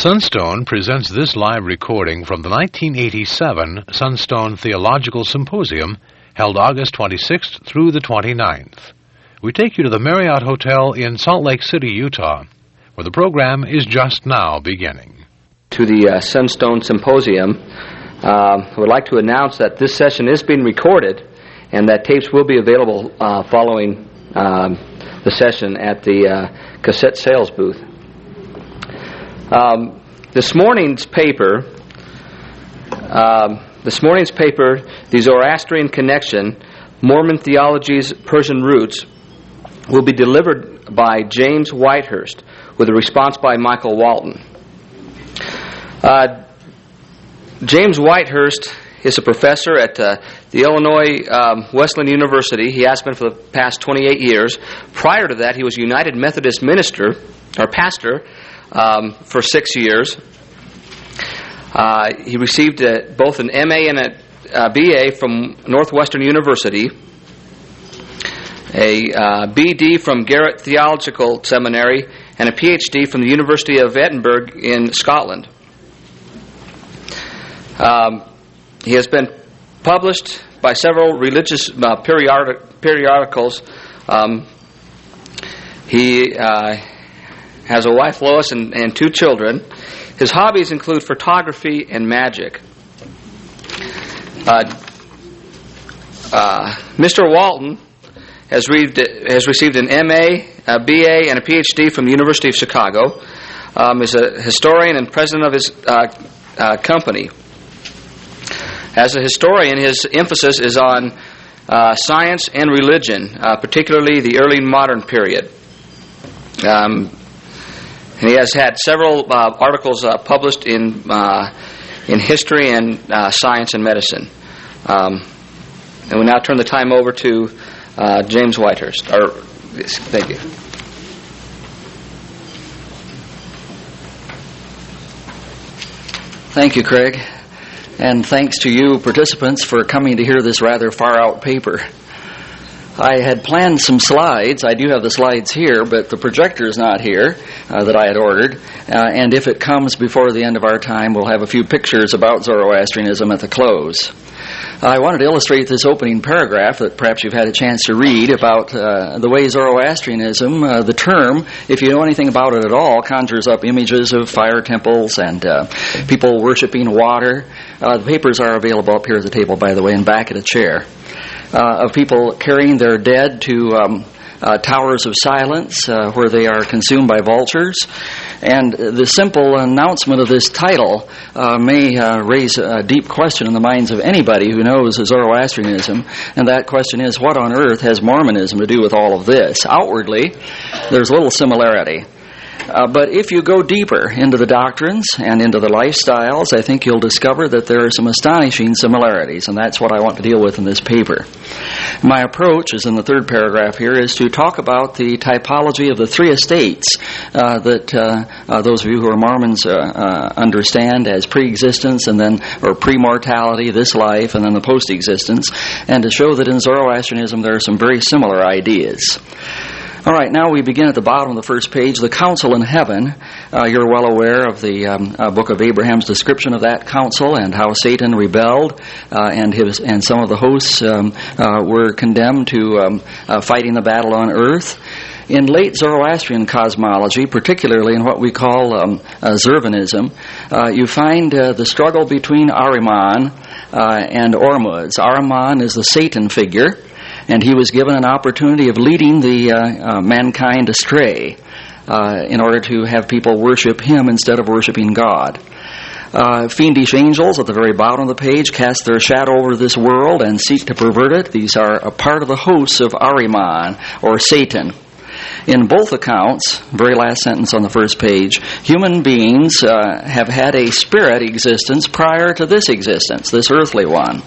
Sunstone presents this live recording from the 1987 Sunstone Theological Symposium, held August 26th through the 29th. We take you to the Marriott Hotel in Salt Lake City, Utah, where the program is just now beginning. To the Sunstone Symposium, I would like to announce that this session is being recorded and that tapes will be available following the session at the cassette sales booth. This morning's paper, The Zoroastrian Connection, Mormon Theology's Persian Roots, will be delivered by James Whitehurst with a response by Michael Walton. James Whitehurst is a professor at the Illinois Wesleyan University. He has been for the past 28 years. Prior to that, he was a United Methodist pastor for 6 years. He received both an MA and a BA from Northwestern University, a BD from Garrett Theological Seminary, and a PhD from the University of Edinburgh in Scotland. He has been published by several religious periodicals. He has a wife, Lois, and 2 children. His hobbies include photography and magic. Mr. Walton has received an MA, a BA, and a PhD from the University of Chicago. Is a historian and president of his company. As a historian, his emphasis is on science and religion, particularly the early modern period. And he has had several articles published in history and science and medicine. And we now turn the time over to James Whitehurst. Thank you. Thank you, Craig. And thanks to you participants for coming to hear this rather far-out paper. I had planned some slides. I do have the slides here, but the projector is not here that I had ordered. And if it comes before the end of our time, we'll have a few pictures about Zoroastrianism at the close. I wanted to illustrate this opening paragraph that perhaps you've had a chance to read about the way Zoroastrianism, the term, if you know anything about it at all, conjures up images of fire temples and people worshiping water. The papers are available up here at the table, by the way, and back at a chair. Of people carrying their dead to towers of silence where they are consumed by vultures. And the simple announcement of this title may raise a deep question in the minds of anybody who knows Zoroastrianism, and that question is, what on earth has Mormonism to do with all of this? Outwardly, there's little similarity. But if you go deeper into the doctrines and into the lifestyles, I think you'll discover that there are some astonishing similarities, and that's what I want to deal with in this paper. My approach, is in the third paragraph here, is to talk about the typology of the 3 estates that those of you who are Mormons understand as pre-existence or pre-mortality, this life, and then the post-existence, and to show that in Zoroastrianism there are some very similar ideas. All right, now we begin at the bottom of the first page, the council in heaven. You're well aware of the book of Abraham's description of that council and how Satan rebelled and some of the hosts were condemned to fighting the battle on earth. In late Zoroastrian cosmology, particularly in what we call Zervanism, you find the struggle between Ahriman and Ormuzd. Ahriman is the Satan figure, and he was given an opportunity of leading the mankind astray in order to have people worship him instead of worshiping God. Fiendish angels at the very bottom of the page cast their shadow over this world and seek to pervert it. These are a part of the hosts of Ahriman, or Satan. In both accounts, very last sentence on the first page, human beings have had a spirit existence prior to this existence, this earthly one.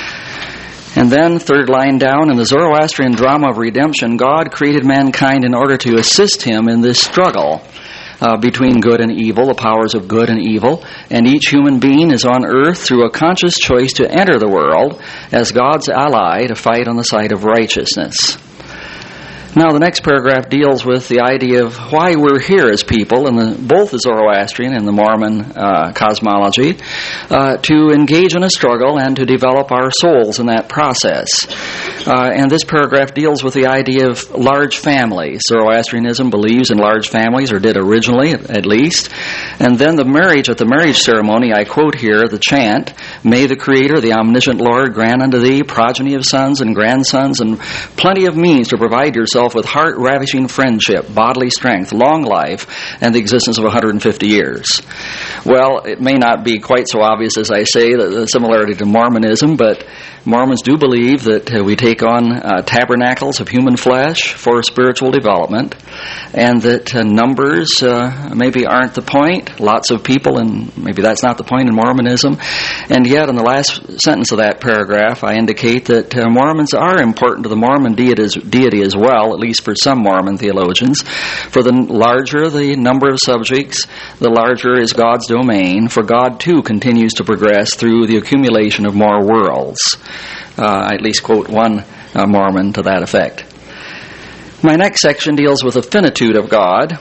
And then, third line down, in the Zoroastrian drama of redemption, God created mankind in order to assist him in this struggle between good and evil, the powers of good and evil, and each human being is on earth through a conscious choice to enter the world as God's ally to fight on the side of righteousness. Now, the next paragraph deals with the idea of why we're here as people, in both the Zoroastrian and the Mormon cosmology, to engage in a struggle and to develop our souls in that process. And this paragraph deals with the idea of large families. Zoroastrianism believes in large families, or did originally, at least. And then the marriage, at the marriage ceremony, I quote here the chant, "May the Creator, the omniscient Lord, grant unto thee progeny of sons and grandsons, and plenty of means to provide yourself with heart-ravishing friendship, bodily strength, long life, and the existence of 150 years. Well, it may not be quite so obvious as I say, the similarity to Mormonism, but Mormons do believe that we take on tabernacles of human flesh for spiritual development, and that numbers maybe aren't the point. Lots of people, and maybe that's not the point in Mormonism. And yet, in the last sentence of that paragraph, I indicate that Mormons are important to the Mormon deity as well, at least for some Mormon theologians. For the larger the number of subjects, the larger is God's domain, for God too continues to progress through the accumulation of more worlds. I at least quote one Mormon to that effect. My next section deals with the finitude of God.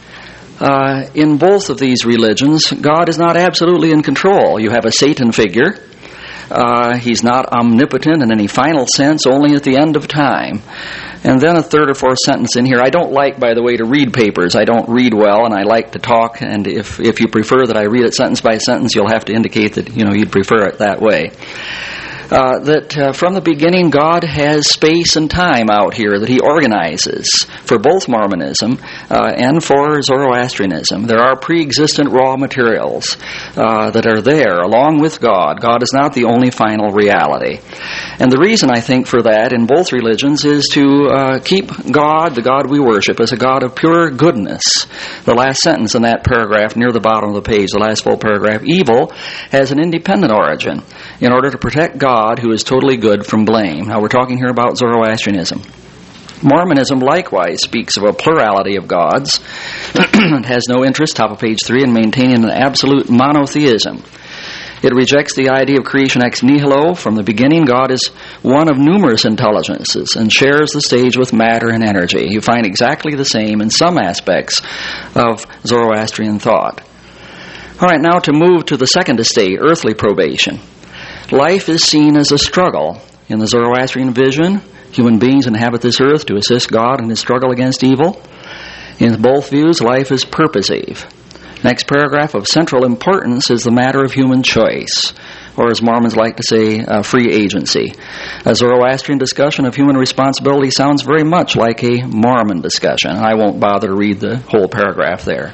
In both of these religions, God is not absolutely in control. You have a Satan figure. He's not omnipotent in any final sense, only at the end of time. And then a third or fourth sentence in here. I don't like, by the way, to read papers. I don't read well, and I like to talk. And if you prefer that I read it sentence by sentence, you'll have to indicate that you'd prefer it that way. That from the beginning God has space and time out here that He organizes for both Mormonism and for Zoroastrianism. There are pre-existent raw materials that are there along with God. God is not the only final reality. And the reason I think for that in both religions is to keep God, the God we worship, as a God of pure goodness. The last sentence in that paragraph near the bottom of the page, the last full paragraph, evil has an independent origin in order to protect God, who is totally good, from blame. Now we're talking here about Zoroastrianism. Mormonism likewise speaks of a plurality of gods. It has no interest, top of page 3, in maintaining an absolute monotheism. It rejects the idea of creation ex nihilo. From the beginning, God is one of numerous intelligences and shares the stage with matter and energy. You find exactly the same in some aspects of Zoroastrian thought. All right, now to move to the second estate, earthly probation. Life is seen as a struggle. In the Zoroastrian vision, human beings inhabit this earth to assist God in His struggle against evil. In both views, life is purposive. Next paragraph, of central importance is the matter of human choice, or as Mormons like to say, free agency. A Zoroastrian discussion of human responsibility sounds very much like a Mormon discussion. I won't bother to read the whole paragraph there.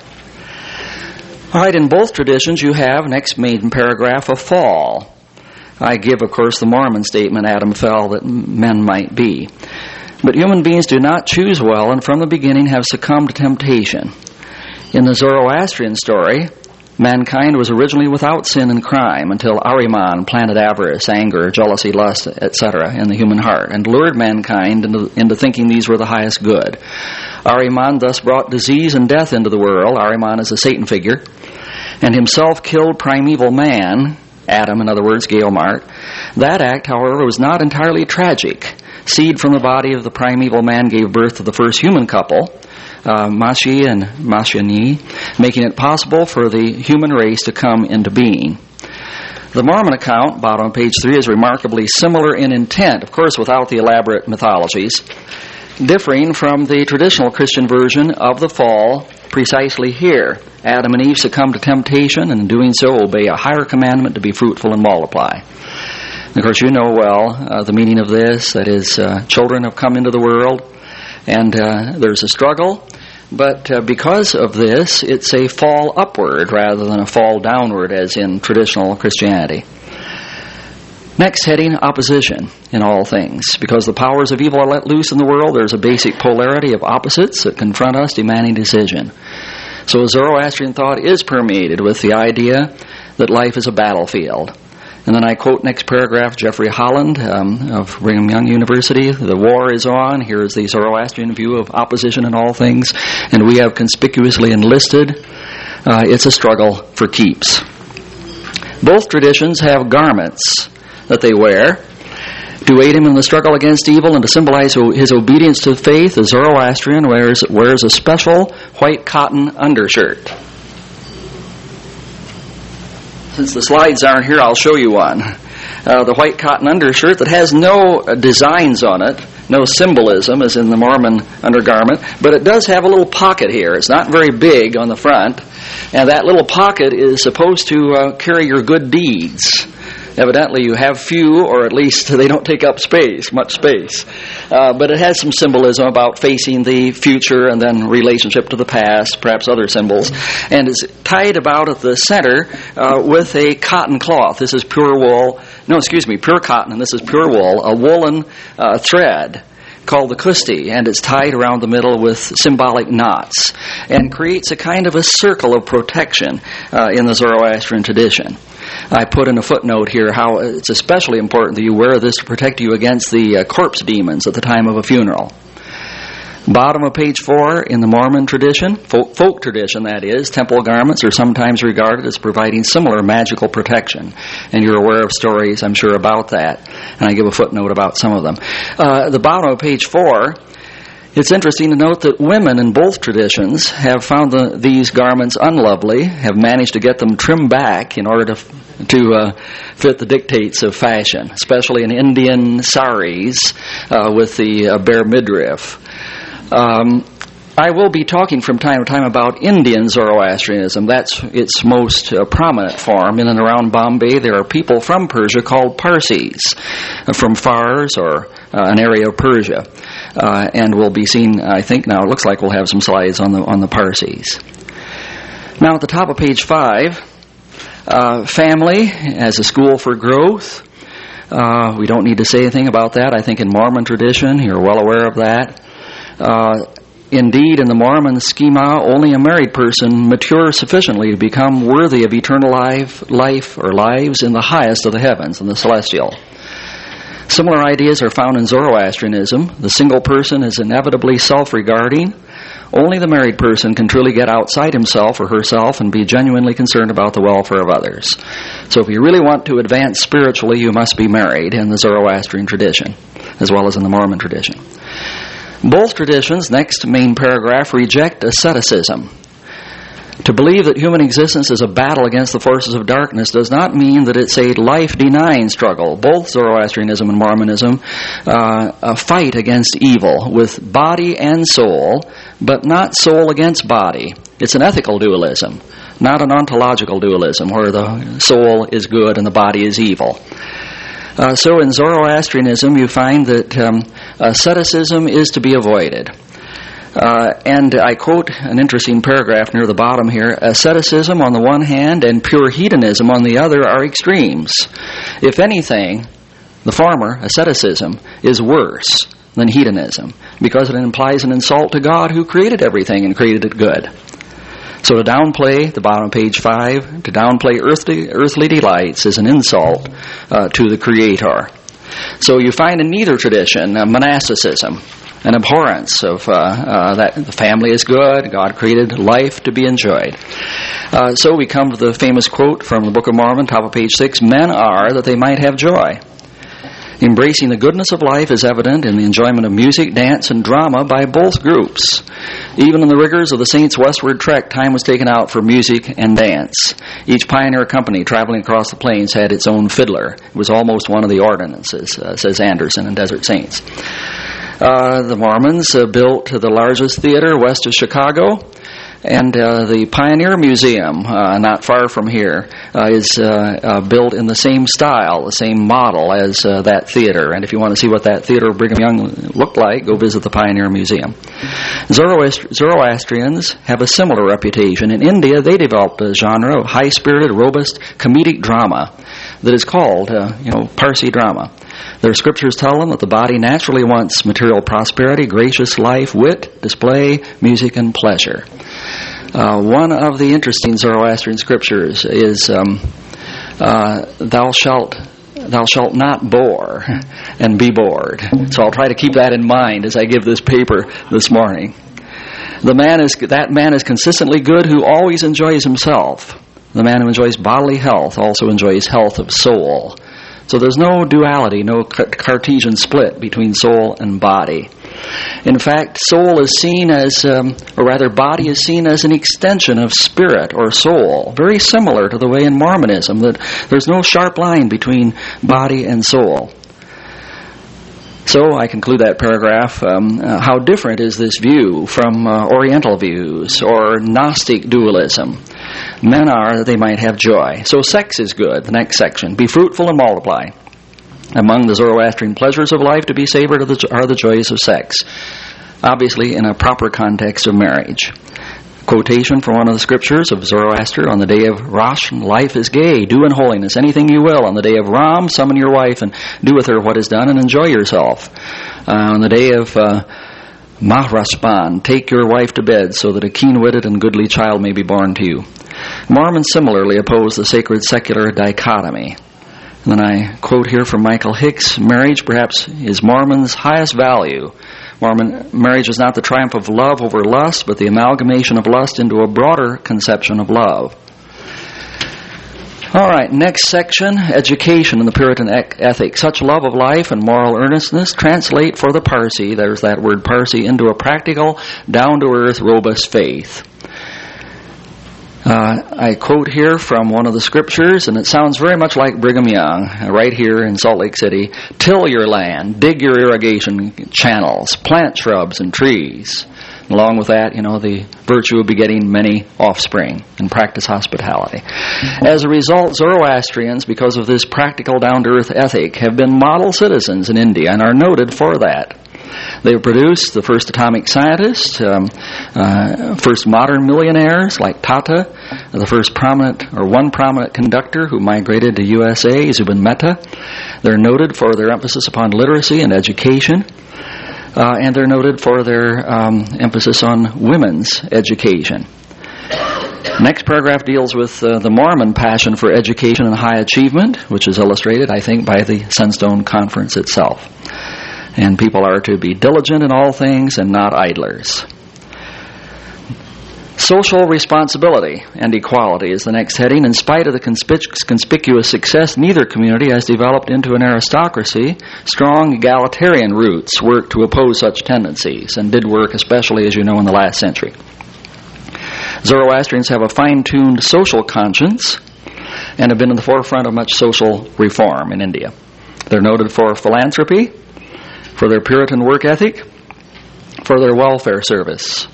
All right, in both traditions you have, next main paragraph, a fall. I give, of course, the Mormon statement, Adam fell that men might be. But human beings do not choose well, and from the beginning have succumbed to temptation. In the Zoroastrian story, mankind was originally without sin and crime until Ahriman planted avarice, anger, jealousy, lust, etc. in the human heart and lured mankind into thinking these were the highest good. Ahriman thus brought disease and death into the world. Ahriman is a Satan figure, and himself killed primeval man, Adam, in other words, Gaelmart. That act, however, was not entirely tragic. Seed from the body of the primeval man gave birth to the first human couple, Mashi and Mashani, making it possible for the human race to come into being. The Mormon account, bottom of page 3, is remarkably similar in intent, of course without the elaborate mythologies, differing from the traditional Christian version of the fall precisely here. Adam and Eve succumb to temptation, and in doing so obey a higher commandment to be fruitful and multiply. And of course, you know well the meaning of this. That is, children have come into the world, and there's a struggle. But because of this, it's a fall upward rather than a fall downward as in traditional Christianity. Next heading, opposition in all things. Because the powers of evil are let loose in the world, there's a basic polarity of opposites that confront us, demanding decision. So Zoroastrian thought is permeated with the idea that life is a battlefield. And then I quote next paragraph, Jeffrey Holland of Brigham Young University. The war is on. Here is the Zoroastrian view of opposition in all things. And we have conspicuously enlisted. It's a struggle for keeps. Both traditions have garments that they wear. To aid him in the struggle against evil and to symbolize his obedience to faith, the Zoroastrian wears a special white cotton undershirt. Since the slides aren't here, I'll show you one. The white cotton undershirt that has no designs on it, no symbolism as in the Mormon undergarment, but it does have a little pocket here. It's not very big on the front, and that little pocket is supposed to carry your good deeds. Evidently you have few, or at least they don't take up much space. But it has some symbolism about facing the future and then relationship to the past, perhaps other symbols. And it's tied about at the center with a cotton cloth. This is pure cotton, and this is pure wool, a woolen thread called the kusti, and it's tied around the middle with symbolic knots and creates a kind of a circle of protection in the Zoroastrian tradition. I put in a footnote here how it's especially important that you wear this to protect you against the corpse demons at the time of a funeral. Bottom of page 4, in the Mormon tradition, folk tradition that is, temple garments are sometimes regarded as providing similar magical protection. And you're aware of stories, I'm sure, about that. And I give a footnote about some of them. The bottom of page 4, it's interesting to note that women in both traditions have found these garments unlovely, have managed to get them trimmed back in order to fit the dictates of fashion, especially in Indian saris with the bare midriff. I will be talking from time to time about Indian Zoroastrianism. That's its most prominent form. In and around Bombay, there are people from Persia called Parsis, from Fars or an area of Persia. And we'll be seeing, I think now, it looks like we'll have some slides on the Parsis. Now at the top of page 5, family as a school for growth. We don't need to say anything about that. I think in Mormon tradition, you're well aware of that. Indeed, in the Mormon schema, only a married person matures sufficiently to become worthy of eternal life or lives in the highest of the heavens, in the celestial. Similar ideas are found in Zoroastrianism. The single person is inevitably self-regarding. Only the married person can truly get outside himself or herself and be genuinely concerned about the welfare of others. So if you really want to advance spiritually, you must be married in the Zoroastrian tradition, as well as in the Mormon tradition. Both traditions, next main paragraph, reject asceticism. To believe that human existence is a battle against the forces of darkness does not mean that it's a life-denying struggle. Both Zoroastrianism and Mormonism fight against evil with body and soul, but not soul against body. It's an ethical dualism, not an ontological dualism where the soul is good and the body is evil. So in Zoroastrianism, you find that asceticism is to be avoided. And I quote an interesting paragraph near the bottom here. Asceticism on the one hand and pure hedonism on the other are extremes. If anything, the former, asceticism, is worse than hedonism because it implies an insult to God who created everything and created it good. So to downplay, the bottom of page 5, to downplay earthly delights is an insult to the Creator. So you find in neither tradition monasticism, an abhorrence of that the family is good, God created life to be enjoyed. So we come to the famous quote from the Book of Mormon, top of page 6, men are that they might have joy. Embracing the goodness of life is evident in the enjoyment of music, dance, and drama by both groups. Even in the rigors of the Saints' westward trek, time was taken out for music and dance. Each pioneer company traveling across the plains had its own fiddler. It was almost one of the ordinances, says Anderson in Desert Saints. The Mormons built the largest theater west of Chicago, and the Pioneer Museum, not far from here, is built in the same style, the same model as that theater. And if you want to see what that theater of Brigham Young looked like, go visit the Pioneer Museum. Zoroastrians have a similar reputation. In India, they developed a genre of high-spirited, robust, comedic drama that is called, Parsi drama. Their scriptures tell them that the body naturally wants material prosperity, gracious life, wit, display, music, and pleasure. One of the interesting Zoroastrian scriptures is, thou shalt not bore and be bored. So I'll try to keep that in mind as I give this paper this morning. That man is consistently good who always enjoys himself. The man who enjoys bodily health also enjoys health of soul. So there's no duality, no Cartesian split between soul and body. In fact, soul is seen as, body is seen as an extension of spirit or soul, very similar to the way in Mormonism that there's no sharp line between body and soul. So I conclude that paragraph, how different is this view from Oriental views or Gnostic dualism? Men are that they might have joy. So sex is good, the next section. Be fruitful and multiply. Among the Zoroastrian pleasures of life to be savored are the joys of sex, obviously in a proper context of marriage. Quotation from one of the scriptures of Zoroaster: on the day of Rosh, life is gay, do in holiness anything you will. On the day of Ram, summon your wife and do with her what is done and enjoy yourself. On the day of Mahrashban, take your wife to bed so that a keen-witted and goodly child may be born to you. Mormons similarly oppose the sacred-secular dichotomy. And then I quote here from Michael Hicks: marriage perhaps is Mormon's highest value. Mormon marriage is not the triumph of love over lust, but the amalgamation of lust into a broader conception of love. All right, next section, education in the Puritan ethic. Such love of life and moral earnestness translate for the Parsi, there's that word Parsi, into a practical, down-to-earth, robust faith. I quote here from one of the scriptures, and it sounds very much like Brigham Young, right here in Salt Lake City. Till your land, dig your irrigation channels, plant shrubs and trees. Along with that, the virtue of begetting many offspring, and practice hospitality. As a result, Zoroastrians, because of this practical down-to-earth ethic, have been model citizens in India and are noted for that. They have produced the first atomic scientists, first modern millionaires like Tata, one prominent conductor who migrated to USA, Zubin Mehta. They're noted for their emphasis upon literacy and education, and they're noted for their emphasis on women's education. Next paragraph deals with the Mormon passion for education and high achievement, which is illustrated, I think, by the Sunstone Conference itself. And people are to be diligent in all things and not idlers. Social responsibility and equality is the next heading. In spite of the conspicuous success, neither community has developed into an aristocracy. Strong egalitarian roots work to oppose such tendencies, and did work especially, as you know, in the last century. Zoroastrians have a fine-tuned social conscience and have been in the forefront of much social reform in India. They're noted for philanthropy, for their Puritan work ethic, for their welfare service.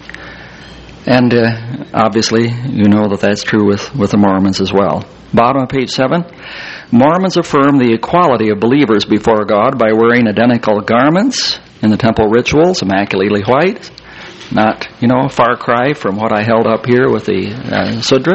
And obviously, you know that that's true with the Mormons as well. Bottom of page 7. Mormons affirm the equality of believers before God by wearing identical garments in the temple rituals, immaculately white. Not, a far cry from what I held up here with the Sudra.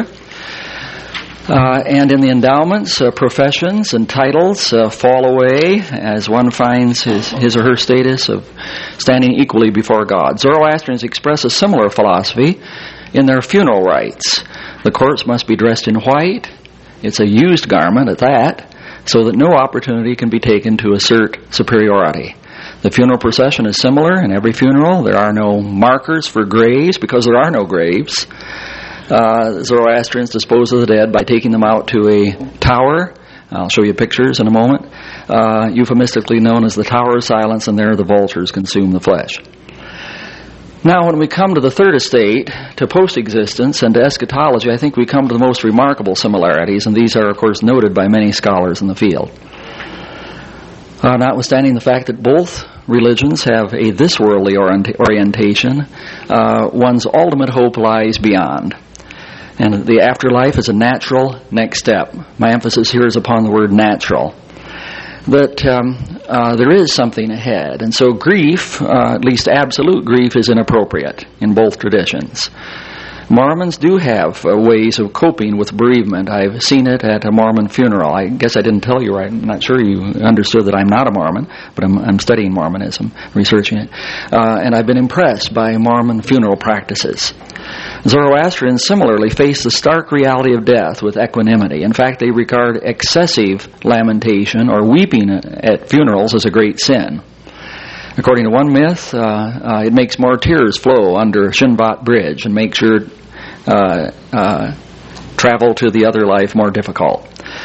And in the endowments, professions and titles fall away as one finds his or her status of standing equally before God. Zoroastrians express a similar philosophy in their funeral rites. The corpse must be dressed in white. It's a used garment at that, so that no opportunity can be taken to assert superiority. The funeral procession is similar in every funeral. There are no markers for graves because there are no graves. Zoroastrians dispose of the dead by taking them out to a tower. I'll show you pictures in a moment. Euphemistically known as the Tower of Silence, and there the vultures consume the flesh. Now, when we come to the third estate, to post-existence and to eschatology, I think we come to the most remarkable similarities, and these are, of course, noted by many scholars in the field. Notwithstanding the fact that both religions have a this-worldly orientation, one's ultimate hope lies beyond. And the afterlife is a natural next step. My emphasis here is upon the word natural. That there is something ahead. And so grief, at least absolute grief, is inappropriate in both traditions. Mormons do have ways of coping with bereavement. I've seen it at a Mormon funeral. I guess I didn't tell you right. I'm not sure you understood that I'm not a Mormon, but I'm studying Mormonism, researching it. And I've been impressed by Mormon funeral practices. Zoroastrians similarly face the stark reality of death with equanimity. In fact, they regard excessive lamentation or weeping at funerals as a great sin. According to one myth, it makes more tears flow under Shinvat Bridge and makes your travel to the other life more difficult.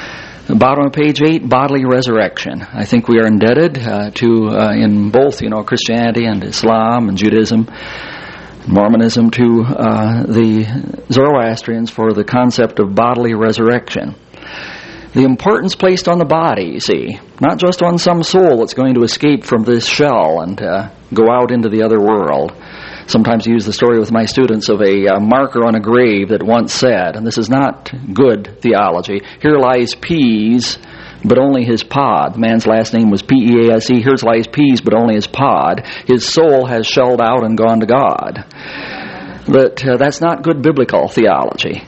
Bottom of page 8, bodily resurrection. I think we are indebted in both, Christianity and Islam and Judaism, Mormonism, to the Zoroastrians for the concept of bodily resurrection. The importance placed on the body, you see, not just on some soul that's going to escape from this shell and go out into the other world. Sometimes I use the story with my students of a marker on a grave that once said, and this is not good theology, "Here lies Pease, but only his pod." The man's last name was P-E-A-S-E. "Here lies Pease, but only his pod. His soul has shelled out and gone to God." That's not good biblical theology.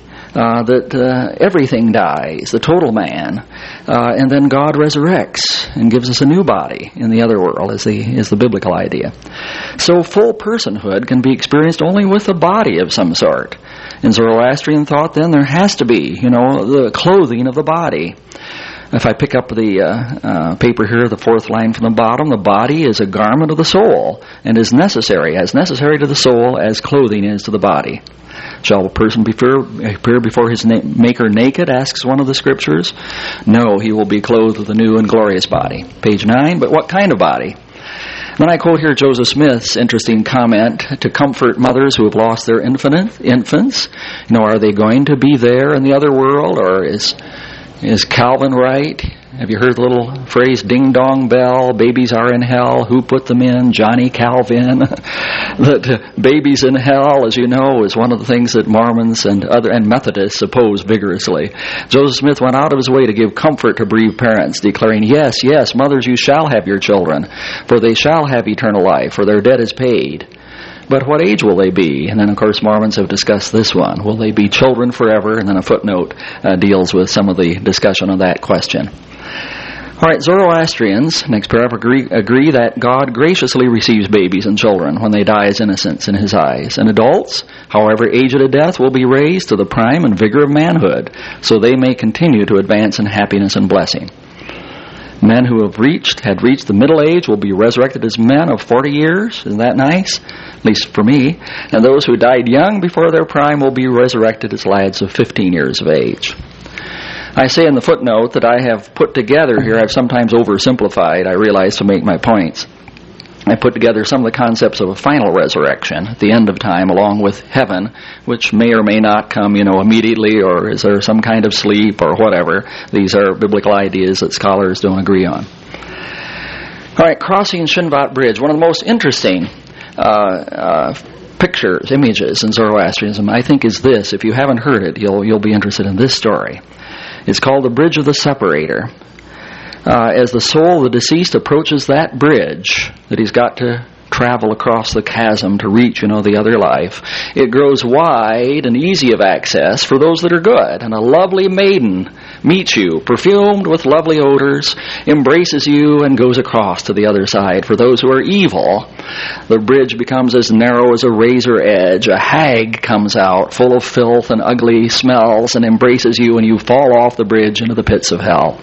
That everything dies, the total man, and then God resurrects and gives us a new body in the other world is the biblical idea. So full personhood can be experienced only with a body of some sort. In Zoroastrian thought, then, there has to be, the clothing of the body. If I pick up the paper here, the fourth line from the bottom, the body is a garment of the soul and is necessary, as necessary to the soul as clothing is to the body. Shall a person appear before his Maker naked, asks one of the scriptures? No, he will be clothed with a new and glorious body. Page 9, but what kind of body? Then I quote here Joseph Smith's interesting comment to comfort mothers who have lost their infants. Are they going to be there in the other world, or is Calvin right? Have you heard the little phrase, ding dong bell, babies are in hell, who put them in? Johnny Calvin. That babies in hell, as you know, is one of the things that Mormons and Methodists oppose vigorously. Joseph Smith went out of his way to give comfort to bereaved parents, declaring, yes, mothers, you shall have your children, for they shall have eternal life, for their debt is paid. But what age will they be? And then, of course, Mormons have discussed this one. Will they be children forever? And then a footnote deals with some of the discussion on that question. All right, Zoroastrians, next paragraph, agree that God graciously receives babies and children when they die as innocents in His eyes. And adults, however aged at death, will be raised to the prime and vigor of manhood, so they may continue to advance in happiness and blessing. Men who had reached the middle age will be resurrected as men of 40 years. Isn't that nice? At least for me. And those who died young before their prime will be resurrected as lads of 15 years of age. I say in the footnote that I have put together here, I've sometimes oversimplified, I realize, to make my points. I put together some of the concepts of a final resurrection at the end of time, along with heaven, which may or may not come, immediately, or is there some kind of sleep or whatever. These are biblical ideas that scholars don't agree on. All right, crossing Shinvat Bridge. One of the most interesting pictures, images in Zoroastrianism, I think, is this. If you haven't heard it, you'll be interested in this story. It's called the Bridge of the Separator. As the soul of the deceased approaches that bridge that he's got to travel across the chasm to reach, the other life, it grows wide and easy of access for those that are good. And a lovely maiden meets you, perfumed with lovely odors, embraces you, and goes across to the other side. For those who are evil, the bridge becomes as narrow as a razor edge. A hag comes out, full of filth and ugly smells, and embraces you, and you fall off the bridge into the pits of hell.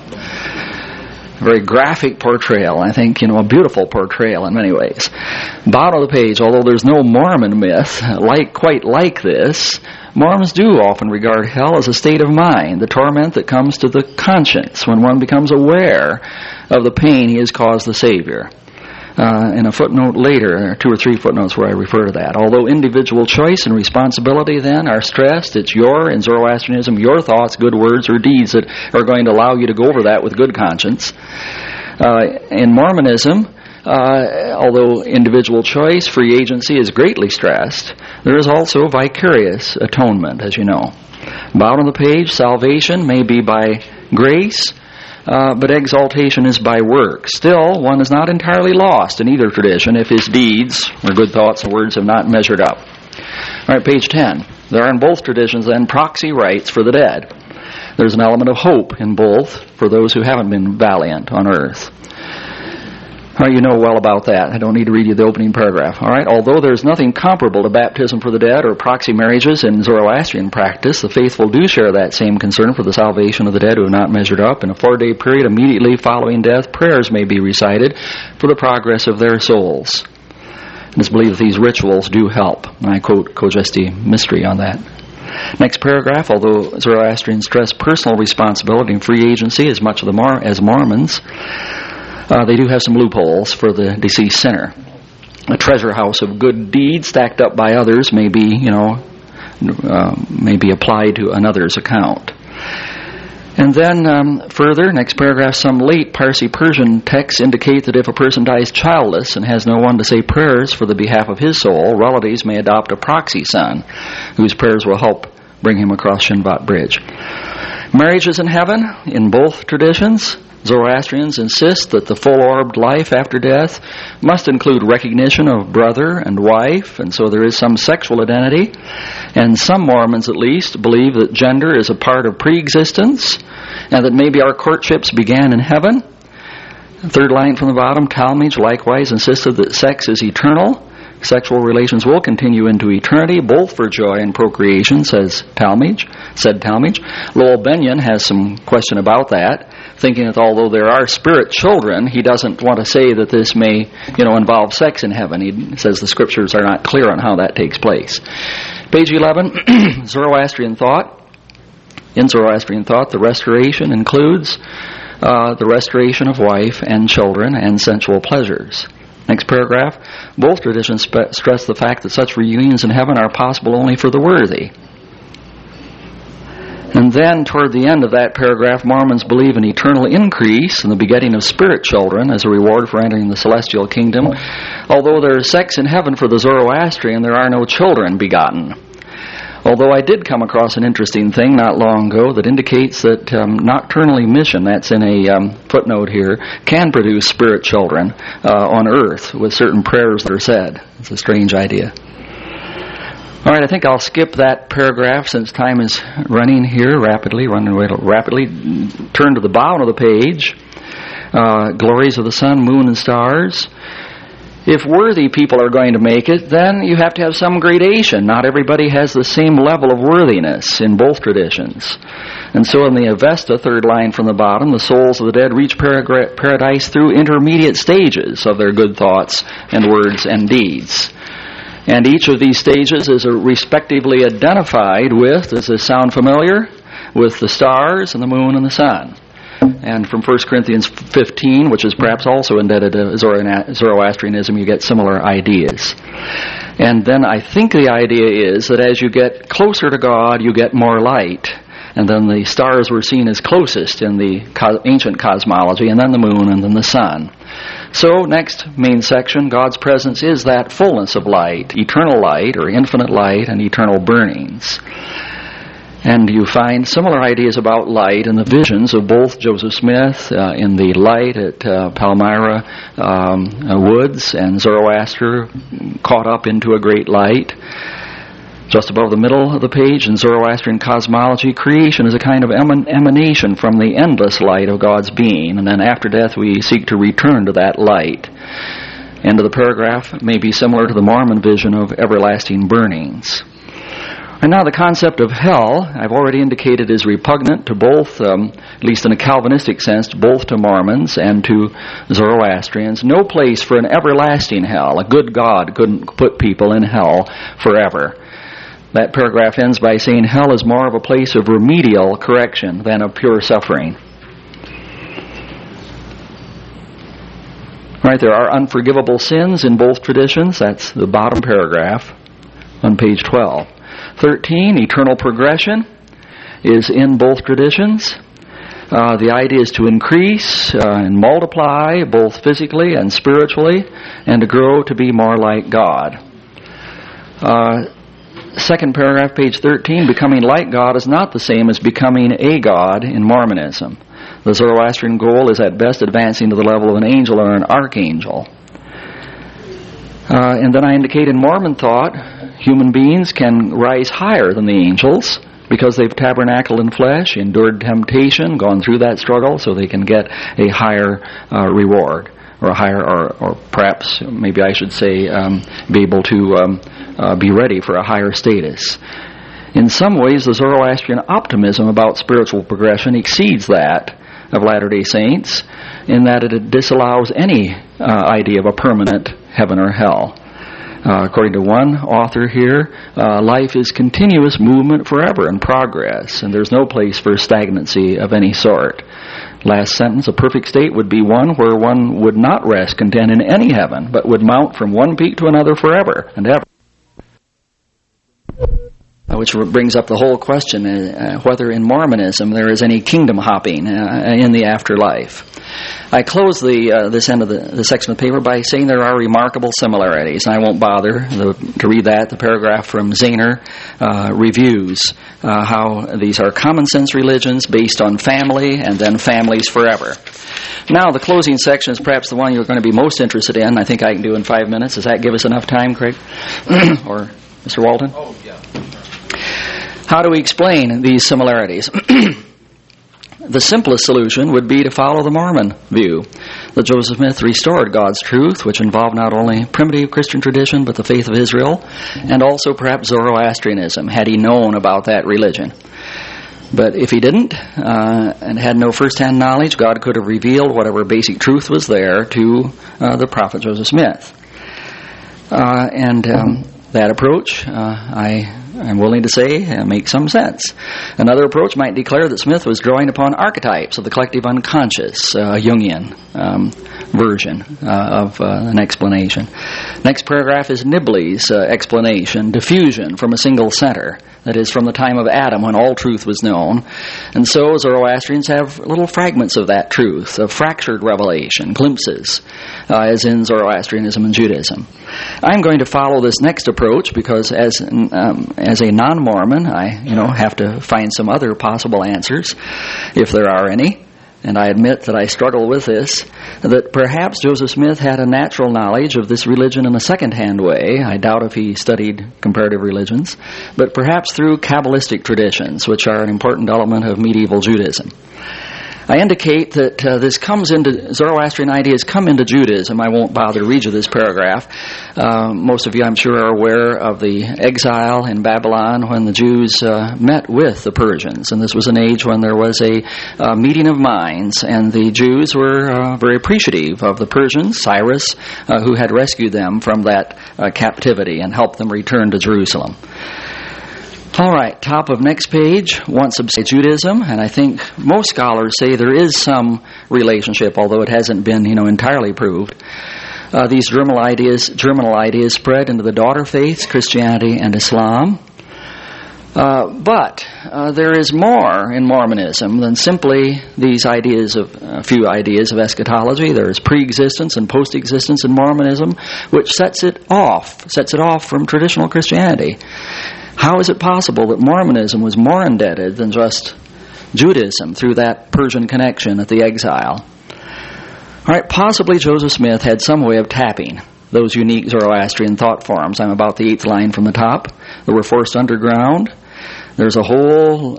A very graphic portrayal, I think, a beautiful portrayal in many ways. Bottom of the page, although there's no Mormon myth quite like this, Mormons do often regard hell as a state of mind, the torment that comes to the conscience when one becomes aware of the pain he has caused the Savior. In a footnote later, there are 2 or 3 footnotes where I refer to that. Although individual choice and responsibility then are stressed, it's in Zoroastrianism, your thoughts, good words, or deeds that are going to allow you to go over that with good conscience. In Mormonism, although individual choice, free agency is greatly stressed, there is also vicarious atonement, as you know. Bottom of the page, salvation may be by grace, but exaltation is by work. Still, one is not entirely lost in either tradition if his deeds, or good thoughts and words, have not measured up. All right, page 10. There are in both traditions, then, proxy rites for the dead. There's an element of hope in both for those who haven't been valiant on earth. All right, you know well about that. I don't need to read you the opening paragraph. All right, although there's nothing comparable to baptism for the dead or proxy marriages in Zoroastrian practice, the faithful do share that same concern for the salvation of the dead who have not measured up. In a 4-day period immediately following death, prayers may be recited for the progress of their souls. It's believed that these rituals do help. And I quote Kojesti Mystery on that. Next paragraph, although Zoroastrians stress personal responsibility and free agency as much as Mormons, they do have some loopholes for the deceased sinner. A treasure house of good deeds stacked up by others may be applied to another's account. And then further, next paragraph, some late Parsi-Persian texts indicate that if a person dies childless and has no one to say prayers for the behalf of his soul, relatives may adopt a proxy son whose prayers will help bring him across Shinvat Bridge. Marriage is in heaven in both traditions. Zoroastrians insist that the full-orbed life after death must include recognition of brother and wife, and so there is some sexual identity. And some Mormons, at least, believe that gender is a part of pre-existence, and that maybe our courtships began in heaven. Third line from the bottom, Talmage likewise insisted that sex is eternal. Sexual relations will continue into eternity, both for joy and procreation, said Talmage. Lowell Benyon has some question about that, thinking that although there are spirit children, he doesn't want to say that this may, involve sex in heaven. He says the scriptures are not clear on how that takes place. Page 11, Zoroastrian thought. In Zoroastrian thought, the restoration includes the restoration of wife and children and sensual pleasures. Next paragraph, both traditions stress the fact that such reunions in heaven are possible only for the worthy. And then, toward the end of that paragraph, Mormons believe in eternal increase in the begetting of spirit children as a reward for entering the celestial kingdom. Although there is sex in heaven for the Zoroastrian, there are no children begotten. Although I did come across an interesting thing not long ago that indicates that nocturnal emission, that's in a footnote here, can produce spirit children on earth with certain prayers that are said. It's a strange idea. All right, I think I'll skip that paragraph since time is running here rapidly. Turn to the bottom of the page. Glories of the sun, moon, and stars. If worthy people are going to make it, then you have to have some gradation. Not everybody has the same level of worthiness in both traditions. And so in the Avesta, third line from the bottom, the souls of the dead reach paradise through intermediate stages of their good thoughts and words and deeds. And each of these stages is respectively identified with, does this sound familiar? With the stars and the moon and the sun. And from 1 Corinthians 15, which is perhaps also indebted to Zoroastrianism, you get similar ideas. And then I think the idea is that as you get closer to God, you get more light. And then the stars were seen as closest in the ancient cosmology, and then the moon, and then the sun. So, next main section, God's presence is that fullness of light, eternal light, or infinite light, and eternal burnings. And you find similar ideas about light in the visions of both Joseph Smith in the light at Palmyra Woods, and Zoroaster caught up into a great light. Just above the middle of the page, in Zoroastrian cosmology, creation is a kind of emanation from the endless light of God's being, and then after death we seek to return to that light. End of the paragraph may be similar to the Mormon vision of everlasting burnings. And now the concept of hell, I've already indicated, is repugnant to both, at least in a Calvinistic sense, both to Mormons and to Zoroastrians. No place for an everlasting hell. A good God couldn't put people in hell forever. That paragraph ends by saying hell is more of a place of remedial correction than of pure suffering. Right, there are unforgivable sins in both traditions. That's the bottom paragraph on page 12. 13, eternal progression is in both traditions. The idea is to increase and multiply both physically and spiritually, and to grow to be more like God. Second paragraph, page 13, becoming like God is not the same as becoming a God in Mormonism. The Zoroastrian goal is at best advancing to the level of an angel or an archangel. And then I indicate in Mormon thought, human beings can rise higher than the angels because they've tabernacled in flesh, endured temptation, gone through that struggle, so they can get a higher reward, or a higher, or perhaps, maybe I should say, be able to be ready for a higher status. In some ways, the Zoroastrian optimism about spiritual progression exceeds that of Latter-day Saints, in that it disallows any idea of a permanent heaven or hell. According to one author here, life is continuous movement forever and progress, and there's no place for stagnancy of any sort. Last sentence, a perfect state would be one where one would not rest content in any heaven, but would mount from one peak to another forever and ever. Which brings up the whole question, whether in Mormonism there is any kingdom hopping in the afterlife. I close this end of the section of the paper by saying there are remarkable similarities, and I won't bother to read that. The paragraph from Zahner reviews how these are common sense religions based on family and then families forever. Now, the closing section is perhaps the one you're going to be most interested in. I think I can do in 5 minutes. Does that give us enough time, Craig? Or Mr. Walton? Oh, yeah. How do we explain these similarities? The simplest solution would be to follow the Mormon view, that Joseph Smith restored God's truth, which involved not only primitive Christian tradition, but the faith of Israel, and also perhaps Zoroastrianism, had he known about that religion. But if he didn't, and had no first-hand knowledge, God could have revealed whatever basic truth was there to the prophet Joseph Smith. That approach, I'm willing to say, makes some sense. Another approach might declare that Smith was drawing upon archetypes of the collective unconscious, Jungian version of an explanation. Next paragraph is Nibley's explanation, diffusion from a single center. That is, from the time of Adam when all truth was known. And so Zoroastrians have little fragments of that truth, of fractured revelation, glimpses, as in Zoroastrianism and Judaism. I'm going to follow this next approach because as a non-Mormon, I have to find some other possible answers, if there are any. And I admit that I struggle with this, that perhaps Joseph Smith had a natural knowledge of this religion in a second-hand way. I doubt if he studied comparative religions, but perhaps through Kabbalistic traditions, which are an important element of medieval Judaism. I indicate that Zoroastrian ideas come into Judaism. I won't bother to read you this paragraph. Most of you, I'm sure, are aware of the exile in Babylon when the Jews met with the Persians. And this was an age when there was a meeting of minds, and the Jews were very appreciative of the Persians, Cyrus, who had rescued them from that captivity and helped them return to Jerusalem. All right, top of next page, once observed Judaism, and I think most scholars say there is some relationship, although it hasn't been, entirely proved. These germinal ideas spread into the daughter faiths, Christianity and Islam. But there is more in Mormonism than simply these ideas a few ideas of eschatology. There is pre-existence and post-existence in Mormonism, which sets it off from traditional Christianity. How is it possible that Mormonism was more indebted than just Judaism through that Persian connection at the exile? All right, possibly Joseph Smith had some way of tapping those unique Zoroastrian thought forms. I'm about the 8th line from the top. That were forced underground. There's a whole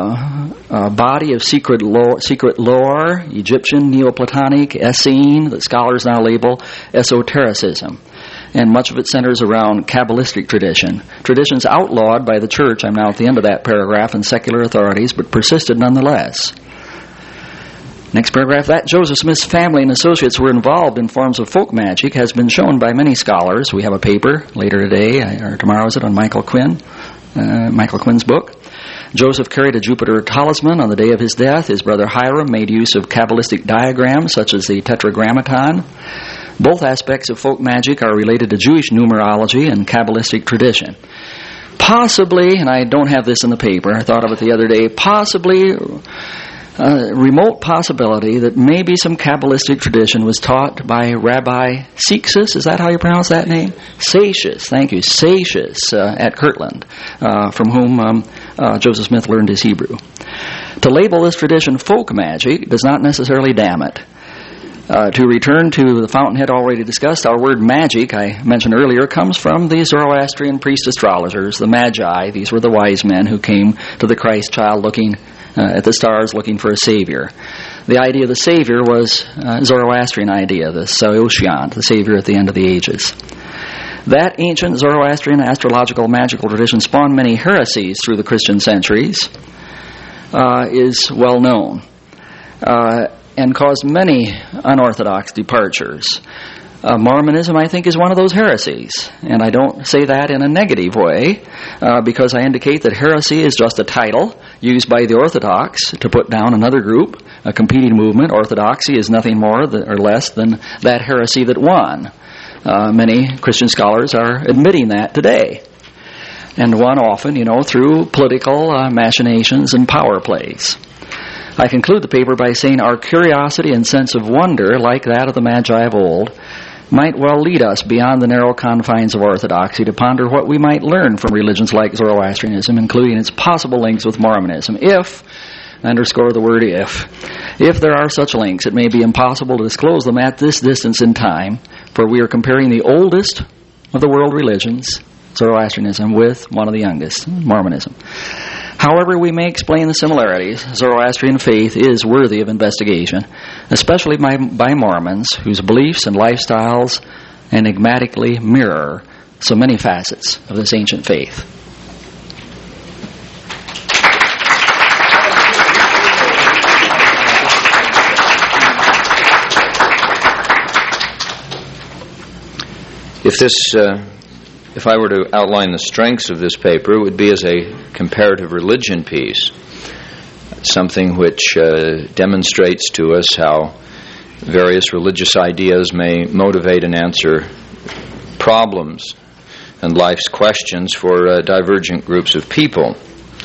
body of secret lore, Egyptian, Neoplatonic, Essene, that scholars now label esotericism. And much of it centers around Kabbalistic tradition. Traditions outlawed by the church, I'm now at the end of that paragraph, and secular authorities, but persisted nonetheless. Next paragraph, that Joseph Smith's family and associates were involved in forms of folk magic has been shown by many scholars. We have a paper later today, or tomorrow is it, on Michael Quinn's book. Joseph carried a Jupiter talisman on the day of his death. His brother Hiram made use of Kabbalistic diagrams, such as the Tetragrammaton. Both aspects of folk magic are related to Jewish numerology and Kabbalistic tradition. Possibly, and I don't have this in the paper, I thought of it the other day, possibly a remote possibility that maybe some Kabbalistic tradition was taught by Rabbi Seixas, is that how you pronounce that name? Seixas, thank you, Seixas at Kirtland, from whom Joseph Smith learned his Hebrew. To label this tradition folk magic does not necessarily damn it. To return to the fountainhead already discussed, our word magic, I mentioned earlier, comes from the Zoroastrian priest astrologers, the Magi. These were the wise men who came to the Christ child looking at the stars, looking for a savior. The idea of the savior was a Zoroastrian idea, the Saoshyant, the savior at the end of the ages. That ancient Zoroastrian astrological magical tradition spawned many heresies through the Christian centuries, is well known. And caused many unorthodox departures. Mormonism, I think, is one of those heresies. And I don't say that in a negative way, because I indicate that heresy is just a title used by the Orthodox to put down another group, a competing movement. Orthodoxy is nothing more or less than that heresy that won. Many Christian scholars are admitting that today. And won often, through political machinations and power plays. I conclude the paper by saying our curiosity and sense of wonder, like that of the Magi of old, might well lead us beyond the narrow confines of orthodoxy to ponder what we might learn from religions like Zoroastrianism, including its possible links with Mormonism. If, underscore the word if there are such links, it may be impossible to disclose them at this distance in time, for we are comparing the oldest of the world religions, Zoroastrianism, with one of the youngest, Mormonism. However we may explain the similarities, Zoroastrian faith is worthy of investigation, especially by Mormons whose beliefs and lifestyles enigmatically mirror so many facets of this ancient faith. If I were to outline the strengths of this paper, it would be as a comparative religion piece, something which demonstrates to us how various religious ideas may motivate and answer problems and life's questions for divergent groups of people.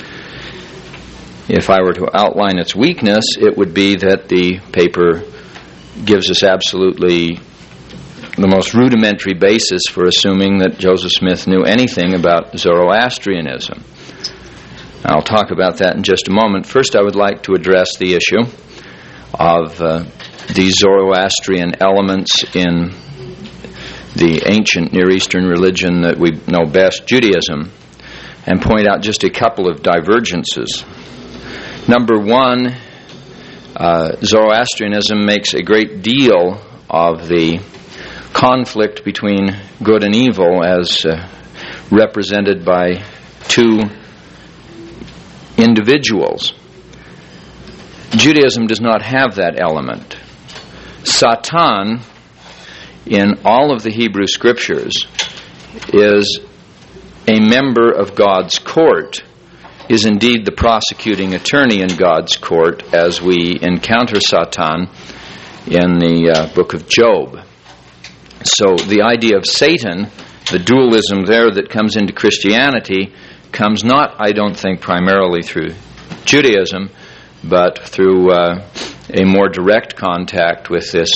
If I were to outline its weakness, it would be that the paper gives us absolutely the most rudimentary basis for assuming that Joseph Smith knew anything about Zoroastrianism. I'll talk about that in just a moment. First, I would like to address the issue of the Zoroastrian elements in the ancient Near Eastern religion that we know best, Judaism, and point out just a couple of divergences. Number one, Zoroastrianism makes a great deal of the conflict between good and evil as represented by two individuals. Judaism does not have that element. Satan, in all of the Hebrew Scriptures, is a member of God's court, is indeed the prosecuting attorney in God's court, as we encounter Satan in the book of Job. So the idea of Satan, the dualism there that comes into Christianity, comes not, I don't think, primarily through Judaism, but through a more direct contact with this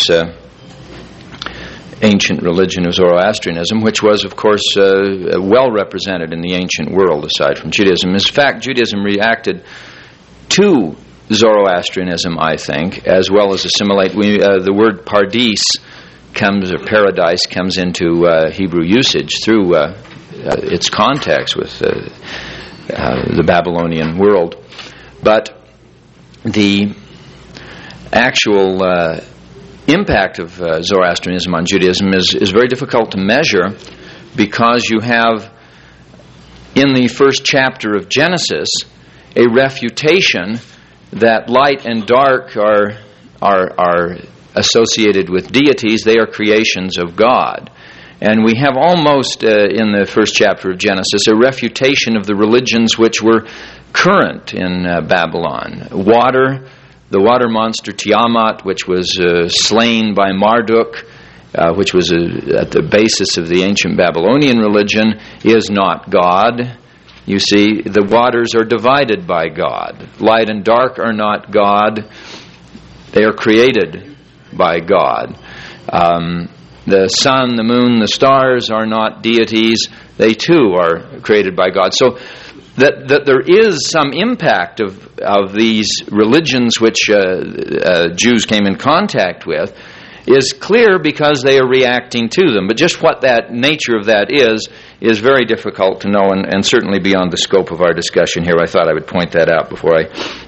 ancient religion of Zoroastrianism, which was, of course, well represented in the ancient world aside from Judaism. In fact, Judaism reacted to Zoroastrianism, I think, as well as assimilate. The word paradis paradise comes into Hebrew usage through its context with the Babylonian world. But the actual impact of Zoroastrianism on Judaism is very difficult to measure, because you have in the first chapter of Genesis a refutation that light and dark are associated with deities. They are creations of God. And we have almost, in the first chapter of Genesis, a refutation of the religions which were current in Babylon. The water monster Tiamat, which was slain by Marduk, which was at the basis of the ancient Babylonian religion, is not God. You see, the waters are divided by God. Light and dark are not God. They are created by God. The sun, the moon, the stars are not deities. They too are created by God. So that there is some impact of these religions which Jews came in contact with is clear, because they are reacting to them. But just what that nature of that is very difficult to know, and certainly beyond the scope of our discussion here. I thought I would point that out before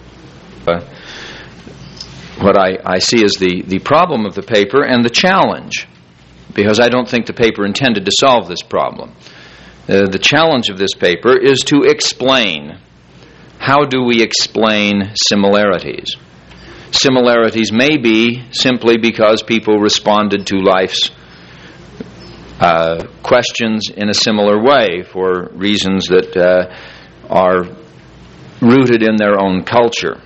what I see as the problem of the paper and the challenge, because I don't think the paper intended to solve this problem. The challenge of this paper is to explain. How do we explain similarities? Similarities may be simply because people responded to life's questions in a similar way for reasons that are rooted in their own culture.